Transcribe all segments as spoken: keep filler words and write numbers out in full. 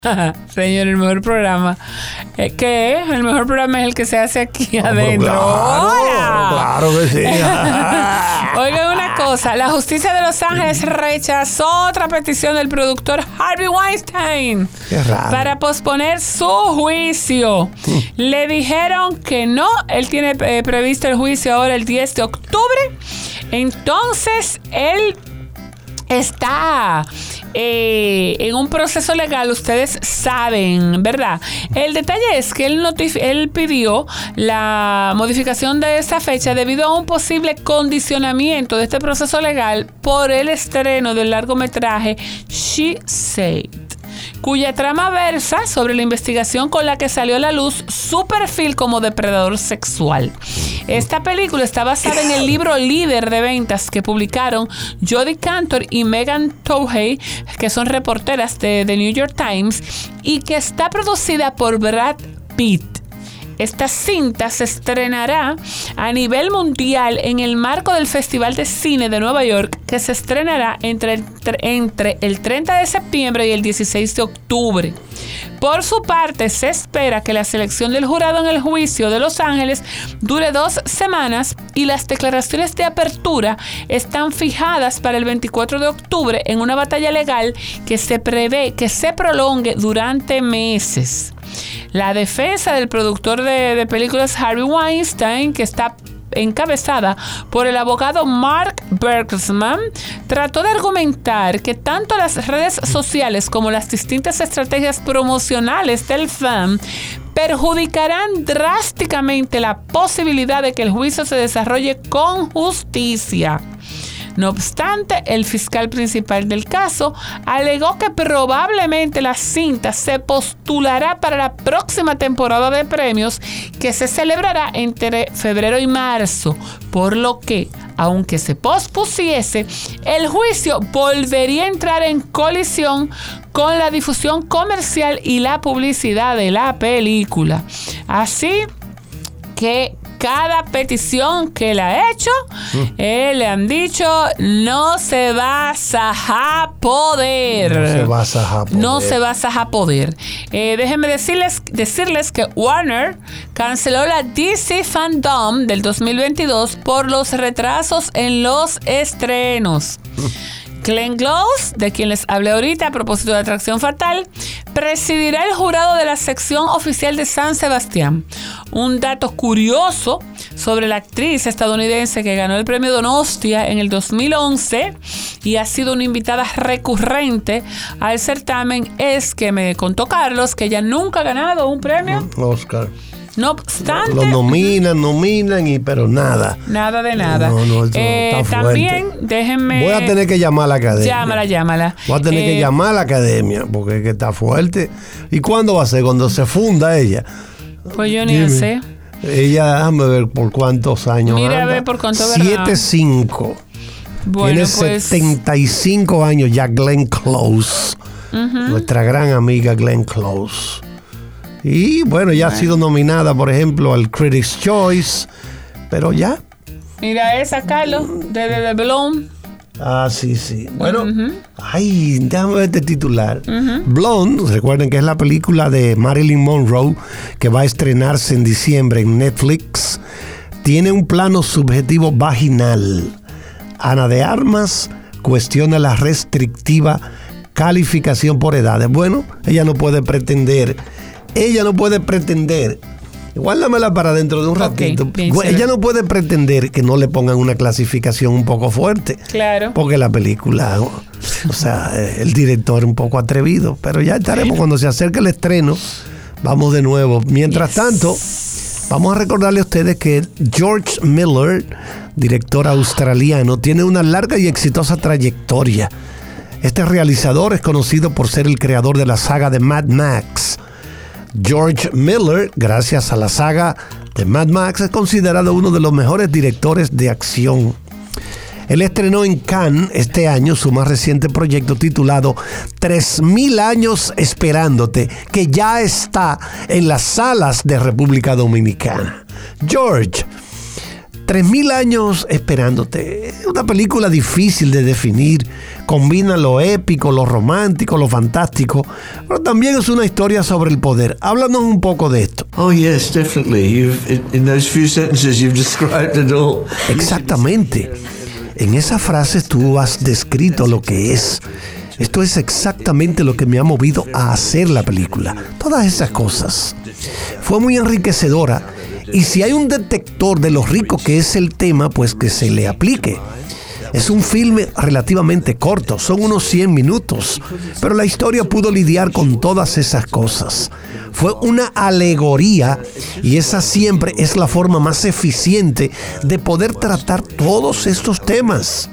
Señor, el mejor programa. ¿Qué es? El mejor programa es el que se hace aquí oh, adentro. Claro, claro que sí. Oigan una cosa, la justicia de Los Ángeles rechazó otra petición del productor Harvey Weinstein Qué raro. para posponer su juicio. Mm. Le dijeron que no, él tiene eh, previsto el juicio ahora el diez de octubre. Entonces, él está eh, en un proceso legal, ustedes saben, ¿verdad? El detalle es que él, notif- él pidió la modificación de esa fecha debido a un posible condicionamiento de este proceso legal por el estreno del largometraje She Said, cuya trama versa sobre la investigación con la que salió a la luz su perfil como depredador sexual. Esta película está basada en el libro líder de ventas que publicaron Jodi Kantor y Megan Twohey, que son reporteras de The New York Times, y que está producida por Brad Pitt. Esta cinta se estrenará a nivel mundial en el marco del Festival de Cine de Nueva York, que se estrenará entre el, entre el treinta de septiembre y el dieciséis de octubre. Por su parte, se espera que la selección del jurado en el juicio de Los Ángeles dure dos semanas y las declaraciones de apertura están fijadas para el veinticuatro de octubre en una batalla legal que se prevé que se prolongue durante meses. La defensa del productor de, de películas Harvey Weinstein, que está encabezada por el abogado Mark Bergsman, trató de argumentar que tanto las redes sociales como las distintas estrategias promocionales del film perjudicarán drásticamente la posibilidad de que el juicio se desarrolle con justicia. No obstante, el fiscal principal del caso alegó que probablemente la cinta se postulará para la próxima temporada de premios que se celebrará entre febrero y marzo, por lo que, aunque se pospusiese, el juicio volvería a entrar en colisión con la difusión comercial y la publicidad de la película. Así que cada petición que le ha hecho, mm. eh, le han dicho, no se vas a poder. No se vas a poder. No se vas a poder. Eh, déjenme decirles, decirles que Warner canceló la D C Fandom del dos mil veintidós por los retrasos en los estrenos. Mm. Glenn Close, de quien les hablé ahorita a propósito de Atracción Fatal, presidirá el jurado de la sección oficial de San Sebastián. Un dato curioso sobre la actriz estadounidense que ganó el premio Donostia en el dos mil once y ha sido una invitada recurrente al certamen es que me contó Carlos que ella nunca ha ganado un premio Oscar. No obstante, lo nominan, nominan y pero nada. Nada de nada. No, no, eso eh, está también, fuerte. déjenme. Voy a tener que llamar a la academia. Llámala, llámala. Voy a tener eh, que llamar a la academia porque es que está fuerte. ¿Y cuándo va a ser? Cuando se funda ella. Pues yo ni Dime. sé. Ella, déjame ver por cuántos años. Mira, anda. a ver por cuánto. siete cinco. Bueno, Tiene pues, setenta y cinco años ya Glenn Close. Uh-huh. Nuestra gran amiga Glenn Close. Y bueno, ya bueno. ha sido nominada, por ejemplo, al Critics' Choice, pero ya. Mira esa, Carlos, de The Blonde. Ah, sí, sí. Bueno, uh-huh. ay, déjame ver este titular. Uh-huh. Blonde, recuerden que es la película de Marilyn Monroe que va a estrenarse en diciembre en Netflix. Tiene un plano subjetivo vaginal. Ana de Armas cuestiona la restrictiva calificación por edades. Bueno, ella no puede pretender... Ella no puede pretender, guárdamela para dentro de un ratito. Okay, ella no puede pretender que no le pongan una clasificación un poco fuerte. Claro. Porque la película, o sea, el director un poco atrevido. Pero ya estaremos bueno. Cuando se acerque el estreno. Vamos de nuevo. Mientras yes. tanto, vamos a recordarle a ustedes que George Miller, director australiano, tiene una larga y exitosa trayectoria. Este realizador es conocido por ser el creador de la saga de Mad Max. George Miller, gracias a la saga de Mad Max, es considerado uno de los mejores directores de acción. Él estrenó en Cannes este año su más reciente proyecto titulado tres mil años esperándote, que ya está en las salas de República Dominicana. George, Tres mil años esperándote. Es una película difícil de definir. Combina lo épico, lo romántico, lo fantástico, pero también es una historia sobre el poder. Háblanos un poco de esto. Oh yes, definitely. You've, in those few sentences you've described it all. Exactamente. En esas frases tú has descrito lo que es. Esto es exactamente lo que me ha movido a hacer la película. Todas esas cosas. Fue muy enriquecedora. Y si hay un detector de lo rico que es el tema, pues que se le aplique. Es un filme relativamente corto, son unos cien minutos, pero la historia pudo lidiar con todas esas cosas. Fue una alegoría y esa siempre es la forma más eficiente de poder tratar todos estos temas.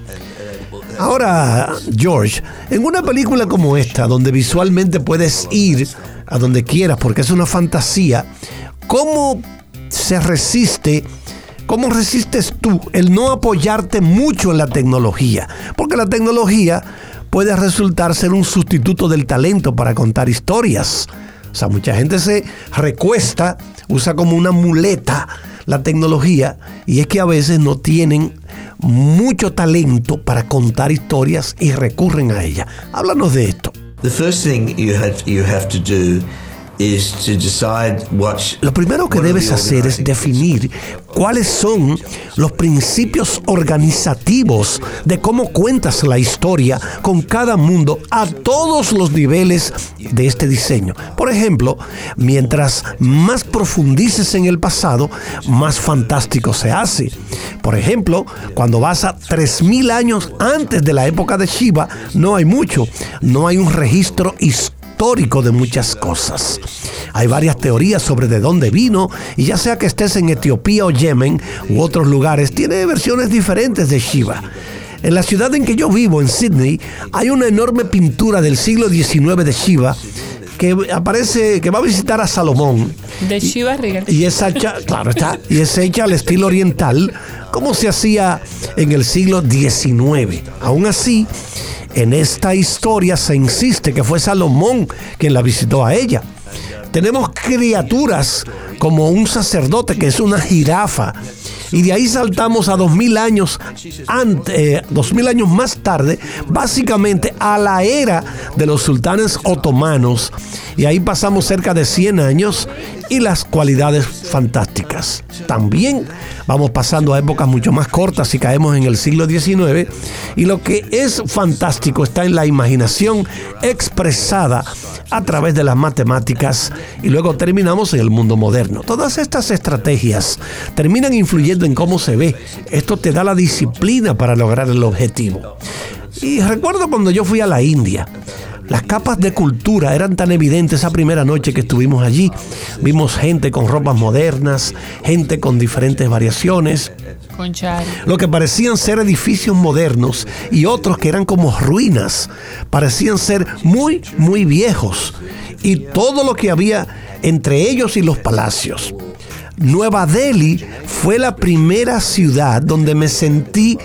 Ahora, George, en una película como esta, donde visualmente puedes ir a donde quieras porque es una fantasía, ¿cómo se resiste, cómo resistes tú el no apoyarte mucho en la tecnología? Porque la tecnología puede resultar ser un sustituto del talento para contar historias. O sea, mucha gente se recuesta, usa como una muleta la tecnología, y es que a veces no tienen mucho talento para contar historias y recurren a ella. Háblanos de esto. The first thing you have, you have to do is to decide what, Lo primero que debes hacer es definir cuáles son los principios organizativos de cómo cuentas la historia con cada mundo a todos los niveles de este diseño. Por ejemplo, mientras más profundices en el pasado, más fantástico se hace. Por ejemplo, cuando vas a tres mil años antes de la época de Shiva, no hay mucho, no hay un registro histórico histórico de muchas cosas. Hay varias teorías sobre de dónde vino, y ya sea que estés en Etiopía o Yemen u otros lugares, tiene versiones diferentes de Shiva. En la ciudad en que yo vivo, en Sydney, hay una enorme pintura del siglo diecinueve de Shiva que aparece, que va a visitar a Salomón. De Shiva Regal. Y es hecha, claro está, y es hecha al estilo oriental, como se hacía en el siglo diecinueve. Aún así, en esta historia se insiste que fue Salomón quien la visitó a ella. Tenemos criaturas como un sacerdote que es una jirafa, y de ahí saltamos a dos mil años antes, eh, dos mil años más tarde, básicamente a la era de los sultanes otomanos, y ahí pasamos cerca de cien años y las cualidades fantásticas. También vamos pasando a épocas mucho más cortas y caemos en el siglo diecinueve, y lo que es fantástico está en la imaginación expresada a través de las matemáticas, y luego terminamos en el mundo moderno. Todas estas estrategias terminan influyendo en cómo se ve. Esto te da la disciplina para lograr el objetivo. Y recuerdo cuando yo fui a la India, las capas de cultura eran tan evidentes esa primera noche que estuvimos allí. Vimos gente con ropas modernas, gente con diferentes variaciones, Con Chari. lo que parecían ser edificios modernos, y otros que eran como ruinas, parecían ser muy, muy viejos, y todo lo que había entre ellos y los palacios. Nueva Delhi fue la primera ciudad donde me sentí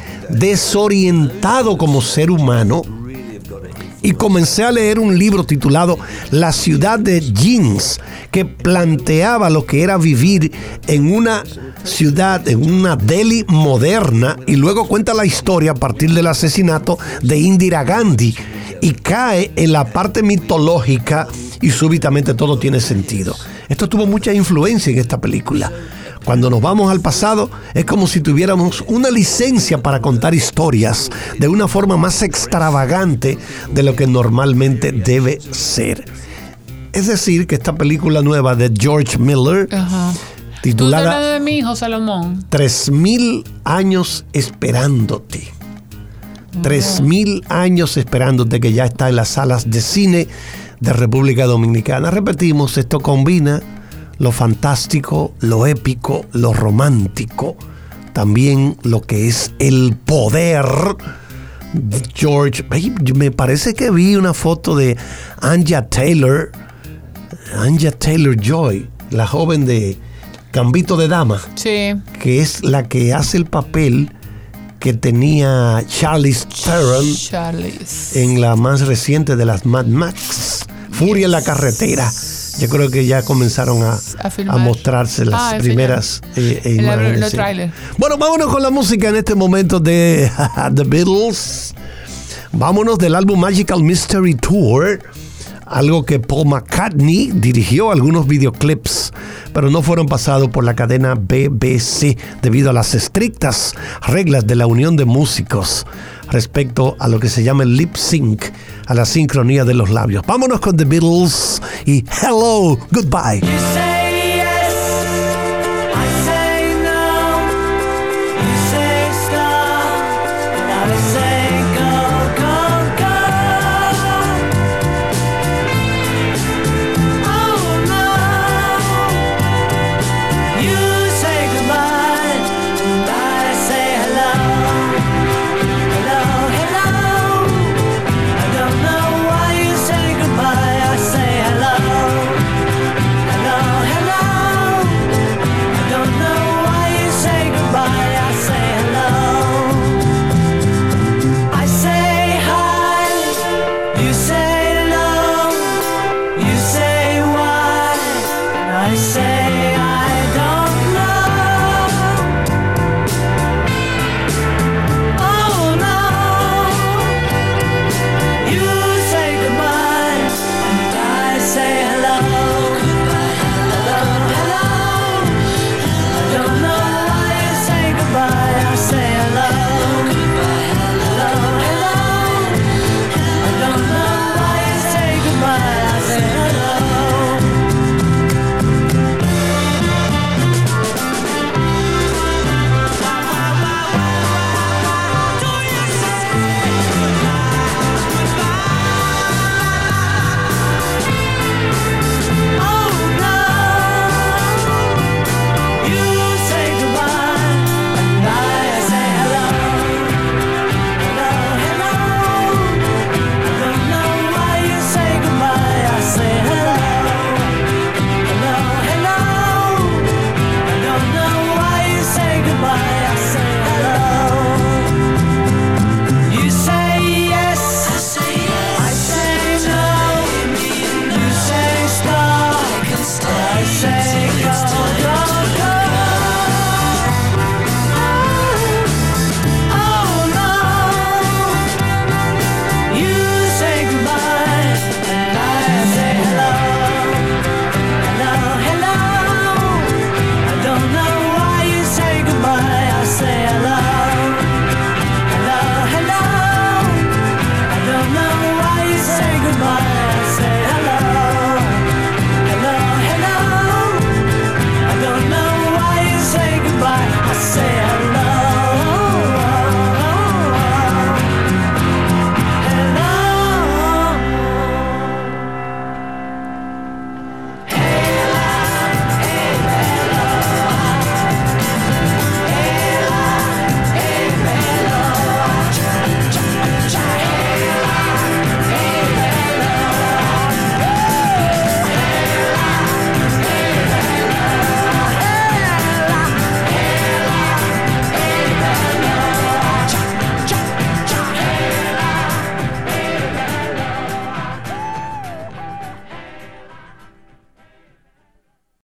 desorientado como ser humano, y comencé a leer un libro titulado La ciudad de jeans, que planteaba lo que era vivir en una ciudad, en una Delhi moderna, y luego cuenta la historia a partir del asesinato de Indira Gandhi, y cae en la parte mitológica, y súbitamente todo tiene sentido. Esto tuvo mucha influencia en esta película. Cuando nos vamos al pasado, es como si tuviéramos una licencia para contar historias de una forma más extravagante de lo que normalmente debe ser. Es decir, que esta película nueva de George Miller, Ajá. titulada ¿Tú estás hablando de mi hijo Salomón? Tres mil años esperándote. Tres mil años esperándote, que ya está en las salas de cine de República Dominicana. Repetimos, esto combina lo fantástico, lo épico, lo romántico, también lo que es el poder. George, me parece que vi una foto de Anya Taylor, Anya Taylor-Joy, la joven de Gambito de Dama, Sí. que es la que hace el papel que tenía Charlize Theron Charlize. en la más reciente de las Mad Max, Furia en la carretera. Yo creo que ya comenzaron a, A a mostrarse las Ah, primeras eh, En la- imágenes. los sí. trailers. Bueno, vámonos con la música en este momento de The Beatles. Vámonos del álbum Magical Mystery Tour. Algo que Paul McCartney dirigió algunos videoclips, pero no fueron pasados por la cadena B B C debido a las estrictas reglas de la Unión de Músicos respecto a lo que se llama el lip sync, a la sincronía de los labios. Vámonos con The Beatles y Hello, Goodbye. You say yes, I say no. You say stop, and I say go, go, go. Oh no. You say goodbye, and I say hello. Hello, hello. I don't know why you say goodbye, I say hello. Hello, hello. I don't know why you say goodbye, I say hello. I say hi, you say no, you say why, and I say I don't know. Oh no. You say goodbye, and I say hello. Hello, hello. I don't know why you say goodbye, I say hello. Hello, hello. I don't know why you say goodbye, I say hello. Oh no. You say goodbye, and I say hello. Hello, hello. I don't know why you say goodbye, I say hello. Hello, hello. I don't know why you say goodbye, I say hello. You say yes, I say yes. I say no. You say stop, I say